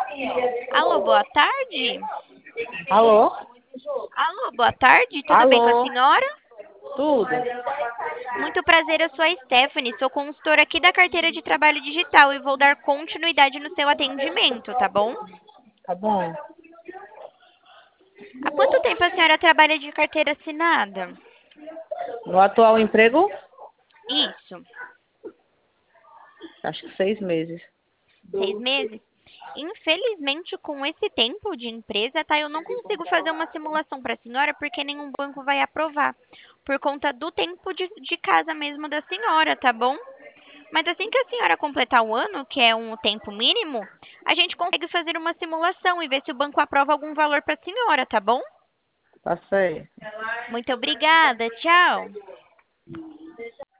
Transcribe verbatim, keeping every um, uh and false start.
Alô, boa tarde. Alô? Alô, boa tarde. Tudo bem com a Alô? senhora? Tudo? Muito prazer, eu sou a Stephanie, sou consultora aqui da carteira de trabalho digital e vou dar continuidade no seu atendimento, tá bom? Tá bom. Há quanto tempo a senhora trabalha de carteira assinada? No atual emprego, Isso, acho que seis meses. seis meses? Infelizmente, com esse tempo de empresa, tá, eu não consigo fazer uma simulação para a senhora porque nenhum banco vai aprovar, por conta do tempo de, de casa mesmo da senhora, tá bom? Mas assim que a senhora completar o ano, que é um tempo mínimo, a gente consegue fazer uma simulação e ver se o banco aprova algum valor para a senhora, tá bom? Tá certo. Muito obrigada, tchau.